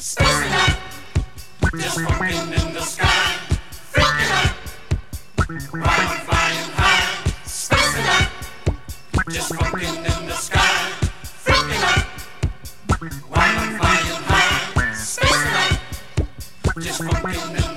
spacing out, just funkin' in the sky, freaking out, while I'm flying high, spacing out, just funkin' in the sky, freaking out, while I'm flying high, spacing out, just funkin' in the sky.